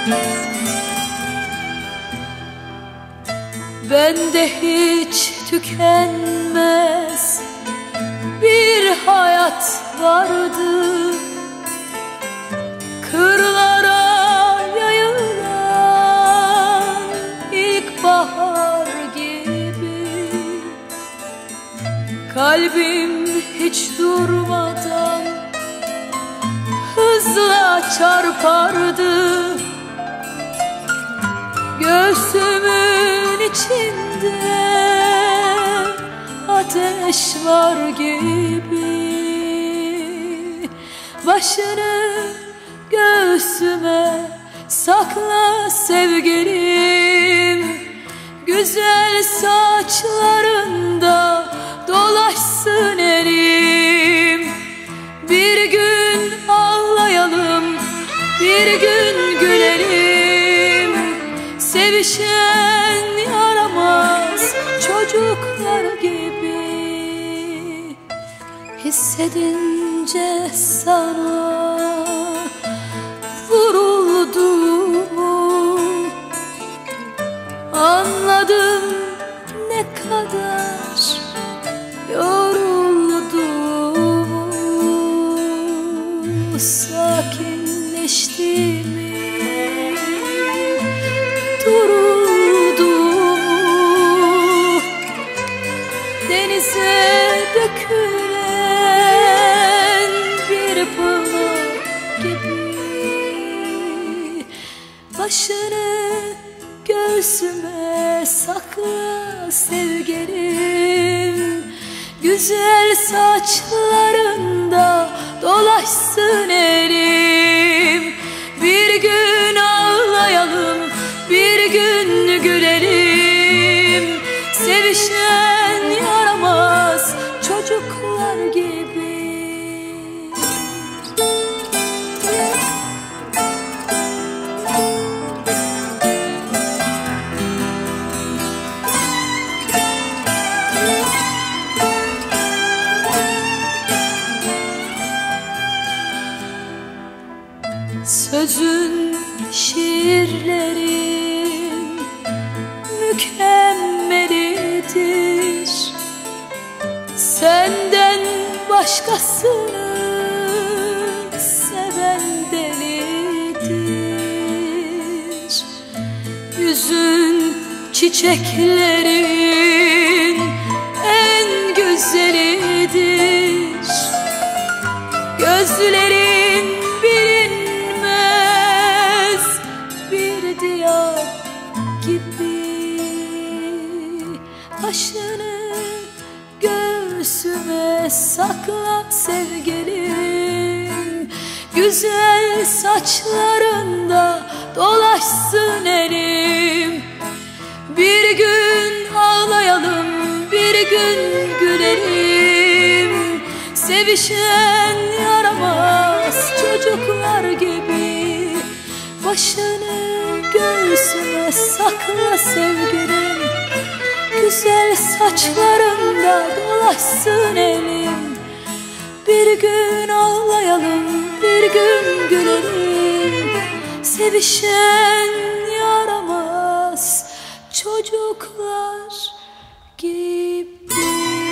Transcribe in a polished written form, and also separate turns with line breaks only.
Bende hiç tükenmez bir hayat vardı, kırlara yayılan ilkbahar gibi. Kalbim hiç durmadan hızla çarpardı, göğsümün içinde ateş var gibi. Başını göğsüme sakla sevgilim, güzel saçlarında dolaşsın elim. Bir gün ağlayalım, bir gün gülelim, sevişen yaramaz çocuklar gibi. Hissedince sana vurulduğumu anladım, ne kadar yorulduğumu. Sakinleştiğimi, durulduğumu, denize dökülen bir pınar gibi. Başını göğsüme sakla sevgilim, güzel saçlarında dolaşsın elim. Bir gün ağlayalım, bir gün gülelim, sevişen yaramaz çocuklar gibi. Sözün, şiirlerin mükemmelidir, senden başkasını seven delidir. Yüzün çiçeklerin en güzelidir, gözlerin bilinmez bir diyar gibi. Başını göğsüme sakla sevgilim, güzel saçlarında dolaşsın elim. Bir gün ağlayalım, bir gün gülelim, sevişen yaramaz çocuklar gibi. Başını göğsüme sakla sevgilim, güzel saçlarında dolaşsın elim. Bir gün ağlayalım, bir gün gülelim, sevişen yaramaz çocuklar gibi.